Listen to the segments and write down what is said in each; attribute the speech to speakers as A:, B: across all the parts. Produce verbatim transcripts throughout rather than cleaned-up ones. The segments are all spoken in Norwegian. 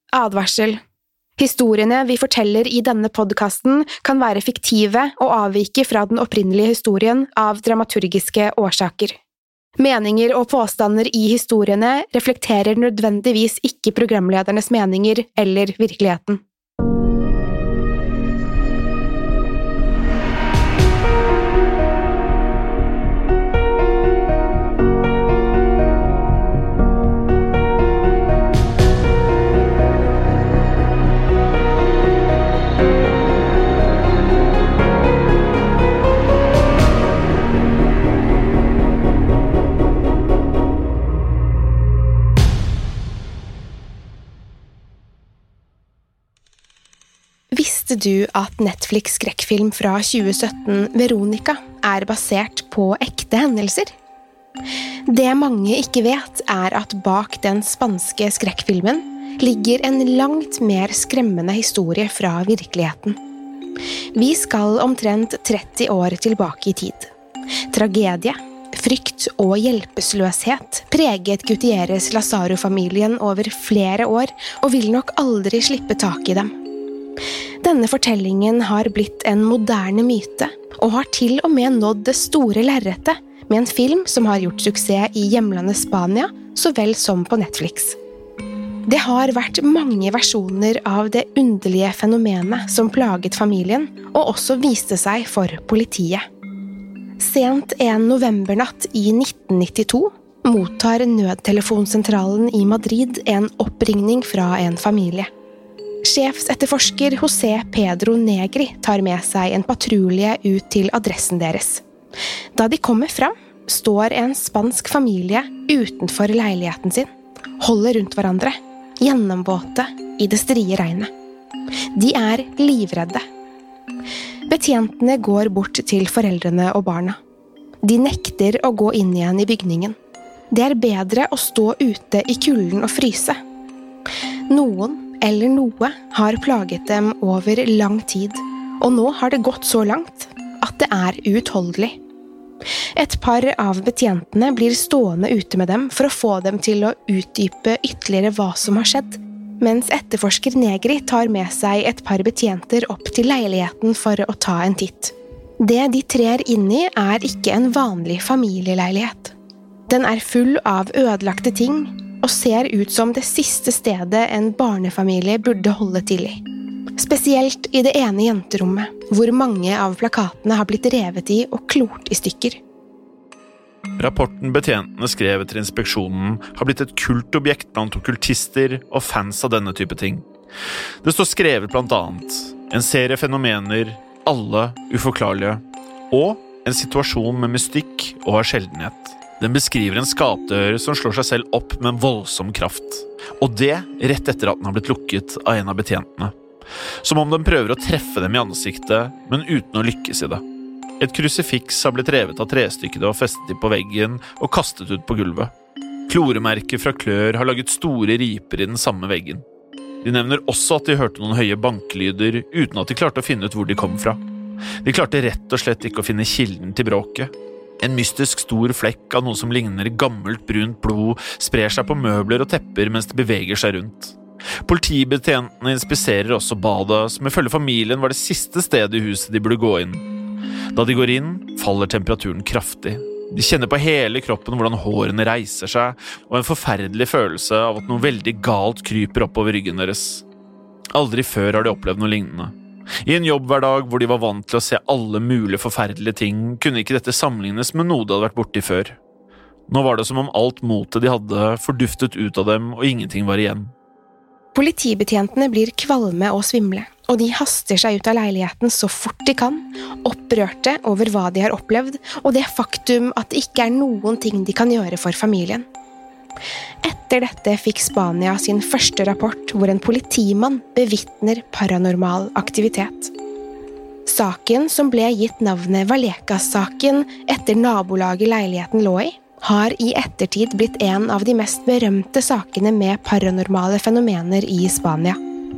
A: Advarsel. Historiene vi forteller i denne podcasten kan være fiktive og avvike fra den opprinnelige historien av dramaturgiske årsaker. Meninger og påstander i historiene reflekterer nødvendigvis ikke programledernes meninger eller virkeligheten. Visste du at Netflix skrekkfilm fra tjue sytten Veronica er basert på ekte hendelser? Det mange ikke vet er at bak den spanske skrekkfilmen ligger en langt mer skremmende historie fra virkeligheten. Vi skal omtrent tretti år tilbake i tid. Tragedie, frykt og hjelpeløshet preget Gutierrez Lazaro-familien over flere år og vil nok aldri slippe tak i dem. Denne fortellingen har blitt en moderne myte, og har til og med nådd det store lerretet med en film som har gjort suksess i hjemlandet Spania, så vel som på Netflix. Det har vært mange versjoner av det underlige fenomenet som plaget familien, og også viste seg for politiet. Sent en novembernatt i nitten nittito mottar nødtelefonsentralen i Madrid en oppringning fra en familie. Sjefsetterforsker José Pedro Negri tar med seg en patrulje ut til adressen deres. Da de kommer fram, står en spansk familie utenfor leiligheten sin, holder rundt hverandre, gjennomvåte i det strie regnet. De er livredde. Betjentene går bort til foreldrene og barna. De nekter å gå inn igjen i bygningen. Det er bedre å stå ute i kulden og fryse. Noen eller noe har plaget dem over lang tid, og nå har det gått så langt at det er uutholdelig. Et par av betjentene blir stående ute med dem for å få dem til å utdype ytterligere hva som har skjedd, mens etterforsker Negri tar med seg et par betjenter opp til leiligheten for å ta en titt. Det de trer inn i er ikke en vanlig familieleilighet. Den er full av ødelagte ting, og ser ut som det siste stedet en barnefamilie burde holde til i. Spesielt i det ene jenterommet, hvor mange av plakatene har blitt revet i og klort i stykker.
B: Rapporten betjentene skrev etter inspeksjonen har blitt et kultobjekt blant okkultister og fans av denne type ting. Det står skrevet blant annet en serie fenomener, alle uforklarlige, og en situasjon med mystikk og av sjeldenhet. Den beskriver en skapdør som slår seg selv opp med en voldsom kraft. Og det rett etter at den har blitt lukket av en av betjentene. Som om den prøver å treffe dem i ansiktet, men uten å lykkes i det. Et krusifiks har blitt revet av trestykket og festet på veggen og kastet ut på gulvet. Kloremerker fra klør har laget store riper i den samme veggen. De nevner også at de hørte noen høye bankelyder uten at de klarte å finne ut hvor de kom fra. De klarte rett og slett ikke å finne kilden til bråket. En mystisk stor flekk av noe som ligner gammelt brunt blod sprer seg på møbler og tepper mens det beveger seg rundt. Politibetjentene inspiserer også badet, som ifølge familien var det siste stedet i huset de burde gå inn. Da de går inn, faller temperaturen kraftig. De kjenner på hele kroppen hvordan hårene reiser seg, og en forferdelig følelse av at noe veldig galt kryper oppover ryggen deres. Aldri før har de opplevd noe lignende. I en jobbhverdag hvor de var vant til å se alle mulige forferdelige ting, kunne ikke dette sammenlignes med noe de hadde vært borti før. Nå var det som om alt motet de hadde forduftet ut av dem, og ingenting var igjen.
A: Politibetjentene blir kvalme og svimle, og de haster seg ut av leiligheten så fort de kan, opprørte over hva de har opplevd, og det faktum at det ikke er noen ting de kan gjøre for familien. Etter dette fikk Spania sin første rapport hvor en politimann bevitner paranormal aktivitet. Saken, som ble gitt navnet Vallecas-saken etter nabolaget leiligheten lå i, har i ettertid blitt en av de mest berømte sakene med paranormale fenomener i Spania.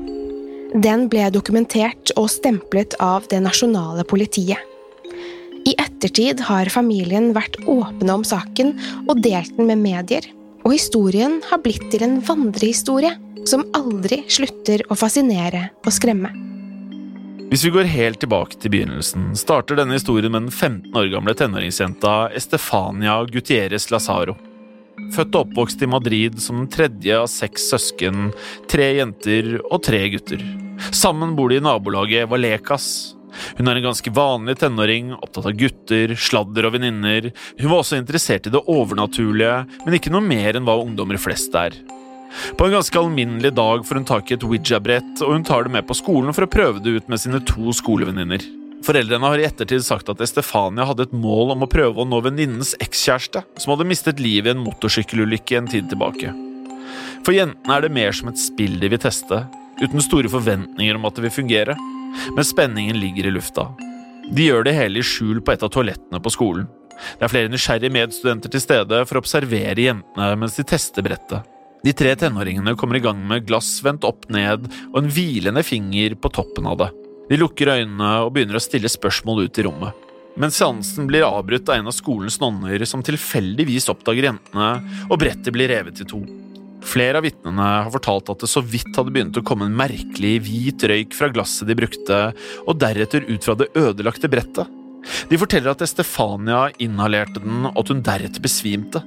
A: Den ble dokumentert og stemplet av det nasjonale politiet. I ettertid har familien vært åpne om saken og delt den med medier, og historien har blitt til en vandrehistorie som aldri slutter å fascinere og skremme.
B: Hvis vi går helt tilbake til begynnelsen, starter denne historien med den femten år gamle tenåringsjenta Estefania Gutierrez Lazaro. Født og oppvokst i Madrid som den tredje av seks søsken, tre jenter og tre gutter. Sammen bor de i nabolaget Vallecas. Hun er en ganske vanlig tenåring, opptatt av gutter, sladder og venninner. Hun var også interessert i det overnaturlige, men ikke noe mer enn hva ungdommer flest er. På en ganske alminnelig dag får hun tak i et Ouija-brett, og hun tar det med på skolen for å prøve det ut med sine to skolevenninner. Foreldrene har i ettertid sagt at Estefania hadde et mål om å prøve å nå venninnens ekskjæreste, som hadde mistet livet i en motorsykkelulykke en tid tilbake. For jentene er det mer som et spill de vil teste, uten store forventninger om at det vil fungere, men spenningen ligger i lufta. De gjør det hele i skjul på et av toalettene på skolen. Det er flere nysgjerrige medstudenter til stede for å observere jentene mens de tester brettet. De tre tenåringene kommer i gang med glass vendt opp ned og en hvilende finger på toppen av det. De lukker øynene og begynner å stille spørsmål ut i rommet. Men seansen blir avbrutt av en av skolens nonner som tilfeldigvis oppdager jentene, og brettet blir revet i to. Flere av vitnene har fortalt at det så vidt hadde begynt å komme en merkelig hvit røyk fra glasset de brukte, og deretter ut fra det ødelagte brettet. De forteller at Estefania inhalerte den, og at hun deretter besvimte.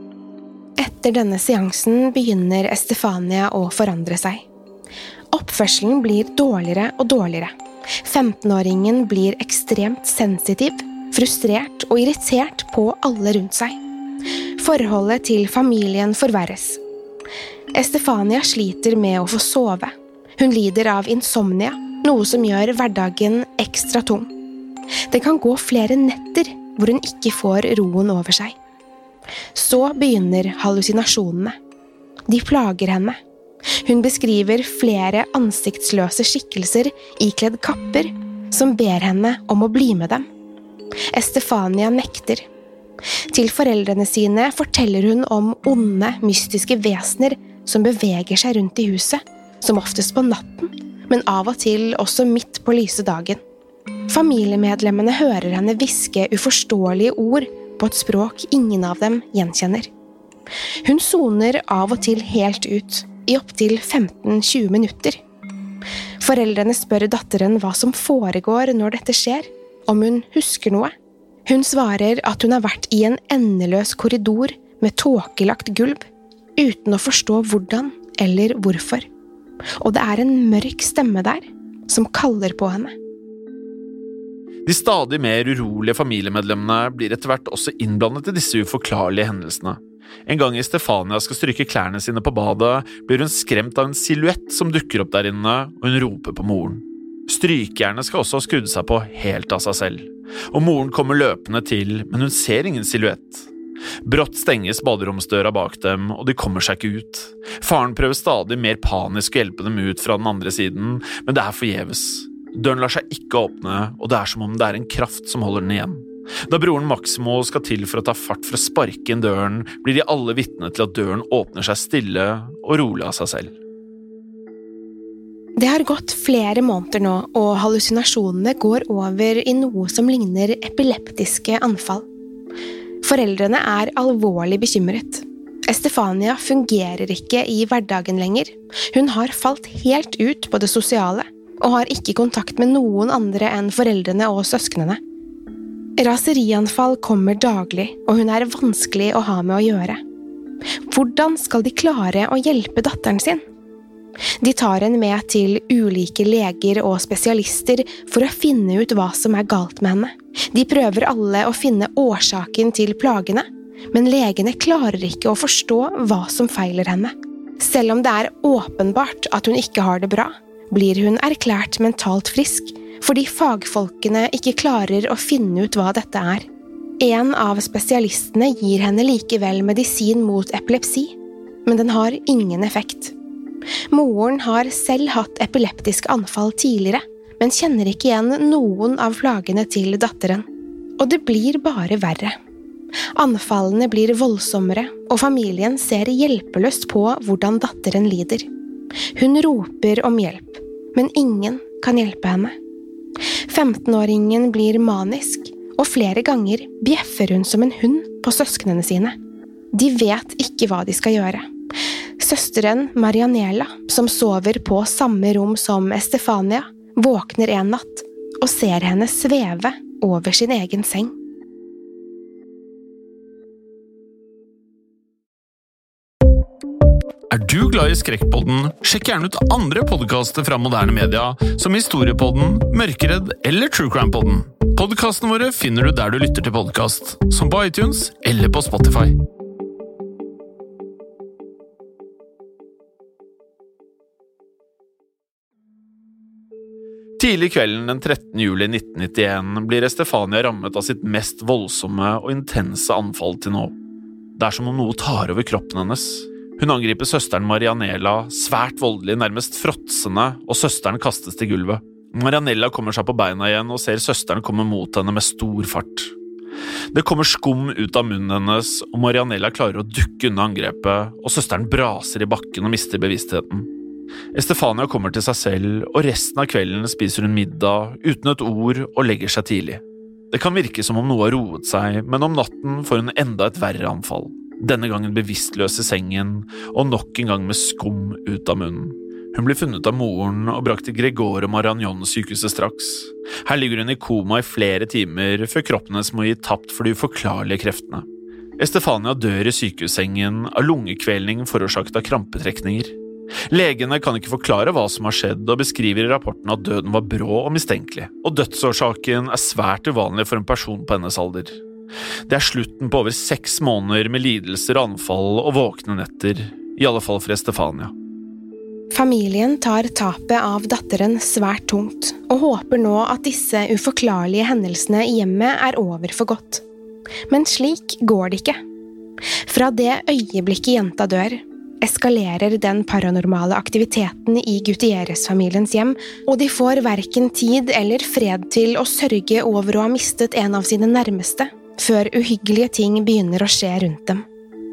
A: Etter denne seansen begynner Estefania å forandre seg. Oppførselen blir dårligere og dårligere. femtenåringen blir ekstremt sensitiv, frustrert og irritert på alle rundt seg. Forholdet til familien forverres. Estefania sliter med å få sove. Hun lider av insomnia, noe som gjør hverdagen ekstra tung. Det kan gå flere netter hvor hun ikke får roen over seg. Så begynner hallusinasjonene. De plager henne. Hun beskriver flere ansiktsløse skikkelser ikledd kapper som ber henne om å bli med dem. Estefania nekter. Til foreldrene sine forteller hun om onde, mystiske vesener som beveger seg rundt i huset, som oftest på natten, men av og til også midt på lyse dagen. Familiemedlemmene hører henne viske uforståelige ord på et språk ingen av dem gjenkjenner. Hun soner av og til helt ut, i opptil femten til tjue minutter. Foreldrene spør datteren hva som foregår når dette skjer, om hun husker noe. Hun svarer at hun har vært i en endeløs korridor med tåkelagt gulv, uten å forstå hvordan eller hvorfor. Og det er en mørk stemme der, som kaller på henne.
B: De stadig mer urolige familiemedlemmene blir etter hvert også innblandet i disse uforklarlige hendelsene. En gang Estefania skal stryke klærne sine på badet, blir hun skremt av en silhuett som dukker opp der inne, og hun roper på moren. Strykejernet skal også ha skrudd seg på helt av seg selv, og moren kommer løpende til, men hun ser ingen silhuett. Brått stenges baderomsdøra bak dem, og de kommer seg ikke ut. Faren prøver stadig mer panisk å hjelpe dem ut fra den andre siden, men det er forgjeves. Døren lar seg ikke åpne, og det er som om det er en kraft som holder den igjen. Da broren Maximo skal til for å ta fart for å sparke inn døren, blir de alle vitne til at døren åpner seg stille og rolig av seg selv.
A: Det har gått flere måneder nå, og hallusinasjonene går over i noe som ligner epileptiske anfall. Foreldrene er alvorlig bekymret. Estefania fungerer ikke i hverdagen lenger. Hun har falt helt ut på det sosiale, og har ikke kontakt med noen andre enn foreldrene og søsknene. Raserianfall kommer daglig, og hun er vanskelig å ha med å gjøre. Hvordan skal de klare å hjelpe datteren sin? De tar henne med til ulike leger og spesialister for å finne ut hva som er galt med henne. De prøver alle å finne årsaken til plagene, men legene klarer ikke å forstå hva som feiler henne. Selv om det er åpenbart at hun ikke har det bra, blir hun erklært mentalt frisk, fordi fagfolkene ikke klarer å finne ut hva dette er. En av spesialistene gir henne likevel medisin mot epilepsi, men den har ingen effekt. Moren har selv hatt epileptiske anfall tidligere, men kjenner ikke igjen noen av plagene til datteren. Og det blir bare verre. Anfallene blir voldsommere, og familien ser hjelpeløst på hvordan datteren lider. Hun roper om hjelp, men ingen kan hjelpe henne. femtenåringen blir manisk, og flere ganger bjeffer hun som en hund på søsknene sine. De vet ikke hva de skal gjøre. Søsteren Marianela, som sover på samme rom som Estefania, våkner en natt og ser henne sveve over sin egen seng.
B: Er du glad i Skrekkpodden? Sjekk gjerne ut andre podcaster fra moderne media, som Historiepodden, Mørkeredd eller True Crime Podden. Podcastene våre finner du der du lytter til podcast, som på iTunes eller på Spotify. Tidlig kvelden den trettende juli nitten nittien blir Estefania rammet av sitt mest voldsomme og intense anfall til nå. Det er som om noe tar over kroppen hennes. Hun angriper søsteren Marianela, svært voldelig, nærmest fråtsende, og søsteren kastes til gulvet. Marianela kommer seg på beina igjen og ser søsteren komme mot henne med stor fart. Det kommer skum ut av munnen hennes, og Marianela klarer å dukke unna angrepet, og søsteren braser i bakken og mister bevisstheten. Estefania kommer til seg selv, og resten av kvelden spiser hun middag, uten et ord, og legger seg tidlig. Det kan virke som om noe har roet seg, men om natten får hun enda et verre anfall. Denne gangen bevisstløs i sengen, og nok en gang med skum ut av munnen. Hun blir funnet av moren og brakt til Gregor og Maragnon sykehuset straks. Her ligger hun i koma i flere timer, før kroppen hennes må gi tapt for de uforklarlige kreftene. Estefania dør i sykehussengen av lungekvelning forårsaket av krampetrekninger. Legene kan ikke forklare hva som har skjedd, og beskriver i rapporten at døden var brå og mistenkelig, og dødsårsaken er svært uvanlig for en person på hennes alder. Det er slutten på over seks måneder med lidelser, anfall og våkne netter, i alle fall for Estefania.
A: Familien tar tapet av datteren svært tungt, og håper nå at disse uforklarlige hendelsene i hjemmet er over for godt. Men slik går det ikke. Fra det øyeblikket jenta dør, eskalerer den paranormale aktiviteten i Gutierrez-familiens hjem, og de får hverken tid eller fred til å sørge over å ha mistet en av sine nærmeste, før uhyggelige ting begynner å skje rundt dem.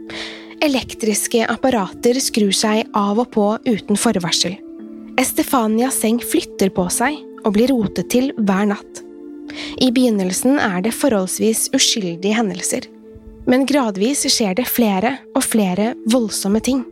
A: Elektriske apparater skrur seg av og på uten forvarsel. Estefanias seng flytter på seg og blir rotet til hver natt. I begynnelsen er det forholdsvis uskyldige hendelser, men gradvis skjer det flere og flere voldsomme ting.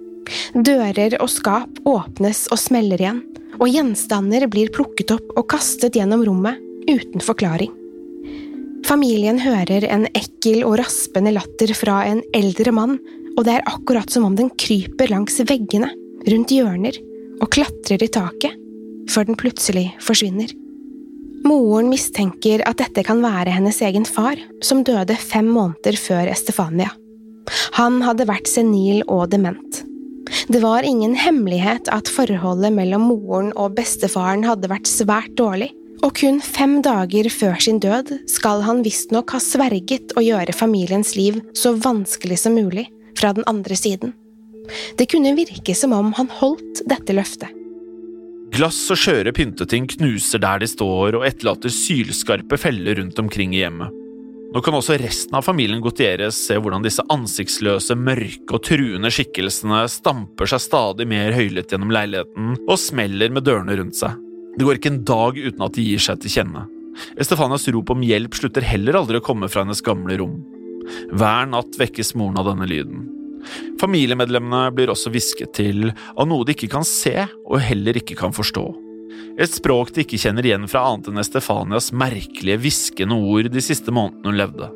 A: Dører og skap åpnes og smeller igjen, og gjenstander blir plukket opp og kastet gjennom rommet uten forklaring. Familien hører en ekkel og raspende latter fra en eldre mann, og det er akkurat som om den kryper langs veggene, rundt hjørner, og klatrer i taket, før den plutselig forsvinner. Moren mistenker at dette kan være hennes egen far, som døde fem måneder før Estefania. Han hadde vært senil og dement. Det var ingen hemmelighet at forholdet mellom moren og bestefaren hadde vært svært dårlig, og kun fem dager før sin død skal han visstnok ha sverget å gjøre familiens liv så vanskelig som mulig fra den andre siden. Det kunne virke som om han holdt dette løftet.
B: Glass og skjøre pynteting knuser der de står og etterlater sylskarpe feller rundt omkring i hjemmet. Nå kan også resten av familien Gutierrez se hvordan disse ansiktsløse, mørke og truende skikkelsene stamper seg stadig mer høylytt gjennom leiligheten og smeller med dørene rundt seg. Det går ikke en dag uten at de gir seg til kjenne. Estefanias rop om hjelp slutter heller aldri å komme fra hennes gamle rom. Hver natt vekkes moren av denne lyden. Familiemedlemmene blir også visket til av noe de ikke kan se og heller ikke kan forstå. Et språk de ikke kjenner igjen fra annet enn Estefanias merkelige viskende ord de siste månedene hun levde.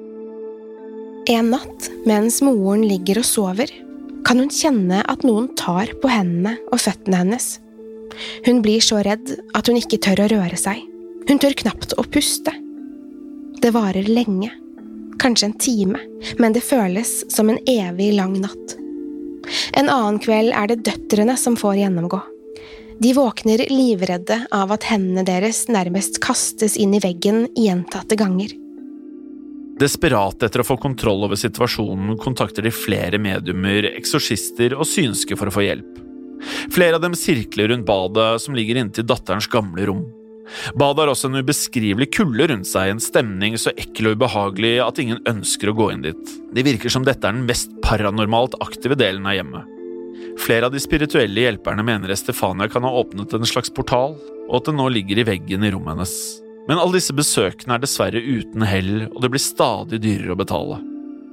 A: En natt, mens moren ligger og sover, kan hun kjenne at noen tar på hendene og føttene hennes. Hun blir så redd at hun ikke tør å røre seg. Hun tør knapt å puste. Det varer lenge, kanskje en time, men det føles som en evig lang natt. En annen kveld er det døtrene som får gjennomgå. De våkner livredde av at hendene deres nærmest kastes inn i veggen gjentatte ganger.
B: Desperat etter å få kontroll over situasjonen kontakter de flere mediumer, eksorsister og synske for å få hjelp. Flere av dem sirkler rundt badet som ligger inntil datterens gamle rom. Badet har også en ubeskrivelig kulde rundt seg, en stemning så ekkel og ubehagelig at ingen ønsker å gå inn dit. Det virker som dette er den mest paranormalt aktive delen av hjemmet. Flere av de spirituelle hjelperne mener Estefania kan ha åpnet en slags portal, og at den nå ligger i veggen i rommet hennes. Men alle disse besøkene er dessverre uten hell, og det blir stadig dyrere å betale.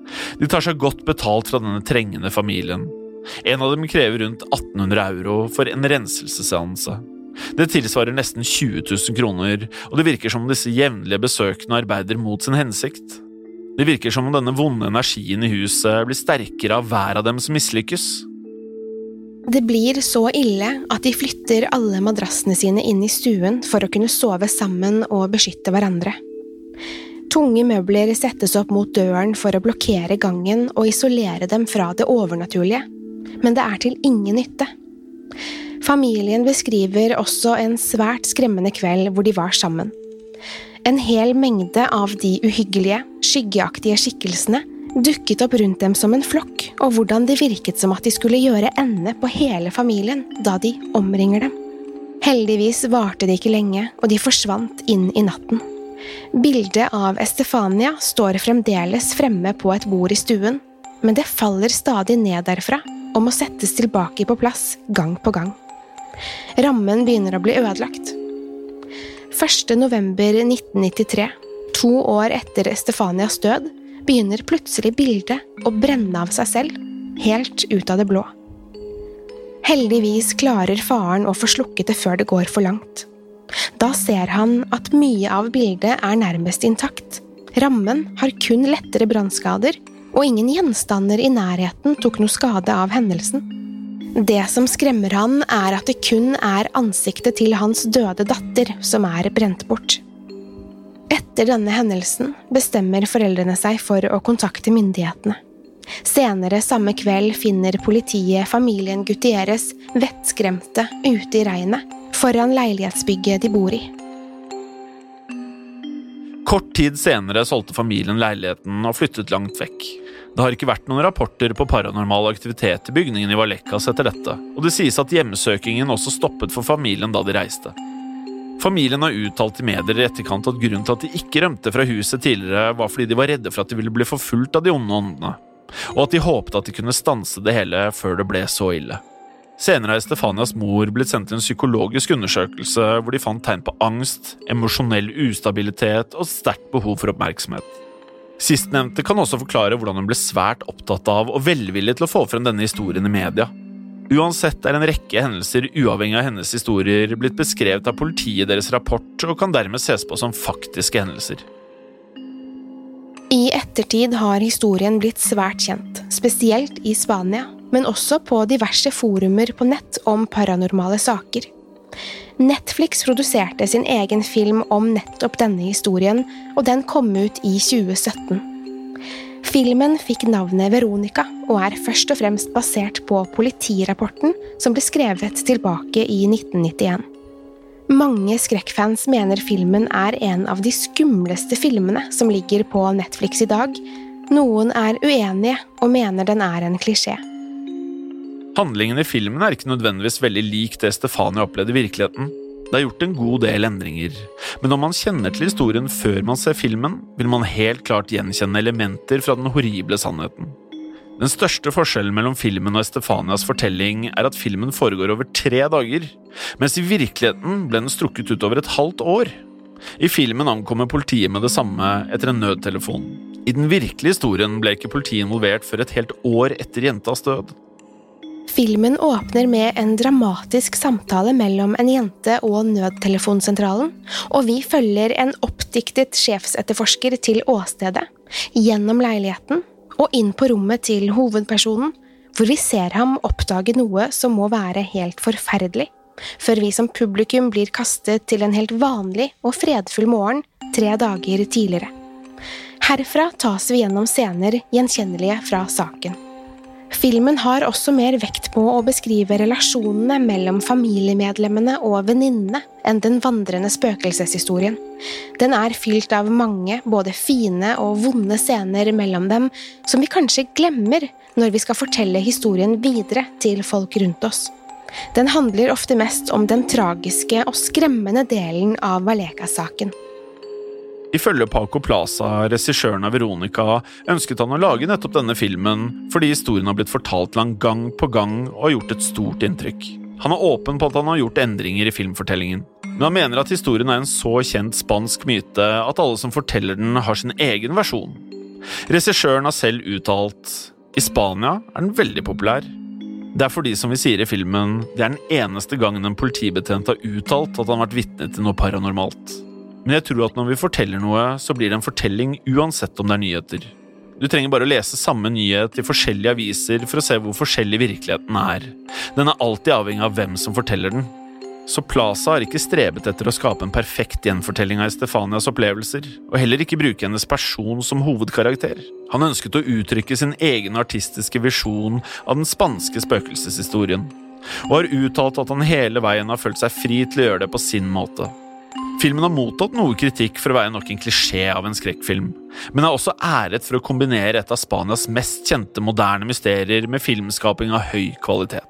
B: De tar seg godt betalt fra denne trengende familien. En av dem krever rundt atten hundre euro for en renselsesseanse. Det tilsvarer nesten tjue tusen kroner, og det virker som om disse jevnlige besøkene arbeider mot sin hensikt. Det virker som om denne vonde energien i huset blir sterkere av hver av dem som mislykkes.
A: Det blir så ille at de flytter alle madrassene sine inn i stuen for å kunne sove sammen og beskytte hverandre. Tunge møbler settes opp mot døren for å blokkere gangen og isolere dem fra det overnaturlige, men det er til ingen nytte. Familien beskriver også en svært skremmende kveld hvor de var sammen. En hel mengde av de uhyggelige, skyggeaktige skikkelsene dukket opp rundt dem som en flokk, og hvordan det virket som at de skulle gjøre ende på hele familien da de omringer dem. Heldigvis varte det ikke lenge, og de forsvant inn i natten. Bildet av Estefania står fremdeles fremme på et bord i stuen, men det faller stadig ned derfra og må settes tilbake på plass gang på gang. Rammen begynner å bli ødelagt. første november nitten nittitre, to år etter Estefanias død, begynner plutselig bildet å brenne av seg selv, helt ut av det blå. Heldigvis klarer faren å få slukket det før det går for langt. Da ser han at mye av bildet er nærmest intakt. Rammen har kun lettere brannskader, og ingen gjenstander i nærheten tok noe skade av hendelsen. Det som skremmer han er at det kun er ansiktet til hans døde datter som er brent bort. Etter denne hendelsen bestemmer foreldrene seg for å kontakte myndighetene. Senere samme kveld finner politiet familien Gutierrez vettskremte ute i regnet foran leilighetsbygget de bor i.
B: Kort tid senere solgte familien leiligheten og flyttet langt vekk. Det har ikke vært noen rapporter på paranormal aktivitet i bygningen i Vallecas etter dette, og det sies at hjemmesøkingen også stoppet for familien da de reiste. Familien har uttalt i medier i etterkant at grunnen til at de ikke rømte fra huset tidligere var fordi de var redde for at de ville bli forfulgt av de onde åndene, og at de håpet at de kunne stanse det hele før det ble så ille. Senere har Estefanias mor blitt sendt til en psykologisk undersøkelse hvor de fant tegn på angst, emosjonell ustabilitet og sterkt behov for oppmerksomhet. Sistnevnte kan også forklare hvordan hun ble svært opptatt av og velvillig til å få frem denne historien i media. Uansett er en rekke hendelser uavhengig av hennes historier blitt beskrevet av politiet i deres rapport og kan dermed ses på som faktiske hendelser.
A: I ettertid har historien blitt svært kjent, spesielt i Spania, men også på diverse forumer på nett om paranormale saker. Netflix produserte sin egen film om nettopp denne historien, og den kom ut i tjue sytten. Filmen fikk navnet Veronica, og er først og fremst basert på politirapporten som ble skrevet tilbake i nitten nittien. Mange skrekkfans mener filmen er en av de skumleste filmene som ligger på Netflix i dag. Noen er uenige og mener den er en klisjé.
B: Handlingen i filmen er ikke nødvendigvis veldig lik det Estefania opplevde i virkeligheten. Det er gjort en god del endringer, men når man kjenner til historien før man ser filmen, vil man helt klart gjenkjenne elementer fra den horrible sannheten. Den største forskjellen mellom filmen og Estefanias fortelling er at filmen foregår over tre dager, mens i virkeligheten ble den strukket ut over et halvt år. I filmen ankommer politiet med det samme etter en nødtelefon. I den virkelige historien ble ikke politiet involvert før et helt år etter jentas død.
A: Filmen åpner med en dramatisk samtale mellom en jente og nødtelefonsentralen, og vi følger en oppdiktet sjefsetterforsker til åstedet, gjennom leiligheten og inn på rommet til hovedpersonen, hvor vi ser ham oppdage noe som må være helt forferdelig, før vi som publikum blir kastet til en helt vanlig og fredfull morgen tre dager tidligere. Herfra tas vi gjennom scener gjenkjennelige fra saken. Filmen har også mer vekt på å beskrive relasjonene mellom familiemedlemmene og venninnene enn den vandrende spøkelseshistorien. Den er fylt av mange, både fine og vonde scener mellom dem, som vi kanskje glemmer når vi skal fortelle historien videre til folk rundt oss. Den handler ofte mest om den tragiske og skremmende delen av Vallecas-saken.
B: Ifølge Paco Plaza, regissøren av Veronica, ønsket han å lage nettopp denne filmen fordi historien har blitt fortalt lang gang på gang og har gjort et stort inntrykk. Han er åpen på at han har gjort endringer i filmfortellingen, men han mener at historien er en så kjent spansk myte at alle som forteller den har sin egen versjon. Regissøren har selv uttalt, i Spania er den veldig populær. Det er fordi, som vi sier i filmen, det er den eneste gangen en politibetjent har uttalt at han har vært vitne til noe paranormalt. Men jeg tror at når vi forteller noe, så blir det en fortelling uansett om det er nyheter. Du trenger bare å lese samme nyhet i forskjellige aviser for å se hvor forskjellig virkeligheten er. Den er alltid avhengig av hvem som forteller den. Så Plaza har ikke strebet etter å skape en perfekt gjenfortelling av Estefanias opplevelser, og heller ikke bruke hennes person som hovedkarakter. Han ønsket å uttrykke sin egen artistiske visjon av den spanske spøkelseshistorien, og har uttalt at han hele veien har følt seg fri til å gjøre det på sin måte. Filmen har mottatt noe kritikk for å være nok en klisjé av en skrekkfilm, men er også æret for å kombinere et av Spanias mest kjente moderne mysterier med filmskaping av høy kvalitet.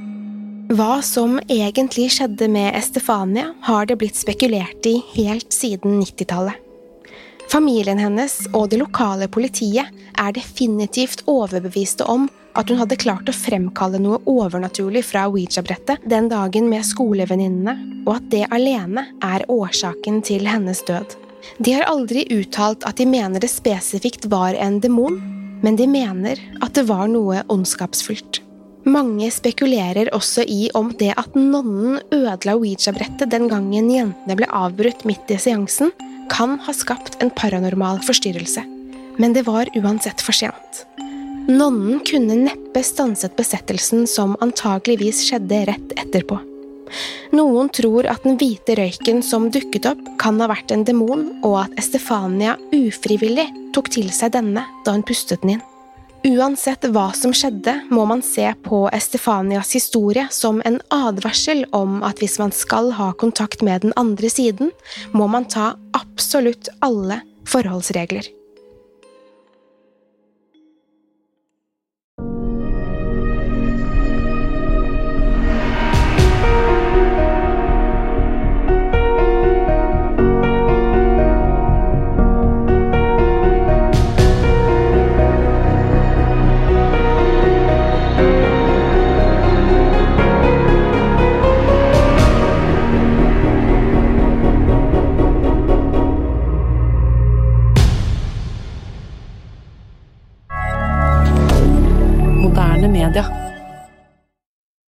A: Hva som egentlig skjedde med Estefania har det blitt spekulert i helt siden nittitallet. Familien hennes og det lokale politiet er definitivt overbeviste om at hun hadde klart å fremkalle noe overnaturlig fra Ouija-brettet den dagen med skolevenninnene, og at det alene er årsaken til hennes død. De har aldri uttalt at de mener det spesifikt var en demon, men de mener at det var noe ondskapsfullt. Mange spekulerer også i om det at nonnen ødela Ouija-brettet den gangen jentene ble avbrutt midt i seansen, kan ha skapt en paranormal forstyrrelse. Men det var uansett for sent. Nonnen kunne neppe stanset besettelsen som antageligvis skjedde rett etterpå. Noen tror at den hvite røyken som dukket opp kan ha vært en demon, og at Estefania ufrivillig tok til seg denne da hun pustet den inn. Uansett hva som skjedde, må man se på Estefanias historie som en advarsel om at hvis man skal ha kontakt med den andre siden, må man ta absolutt alle forholdsregler.
C: Moderne media.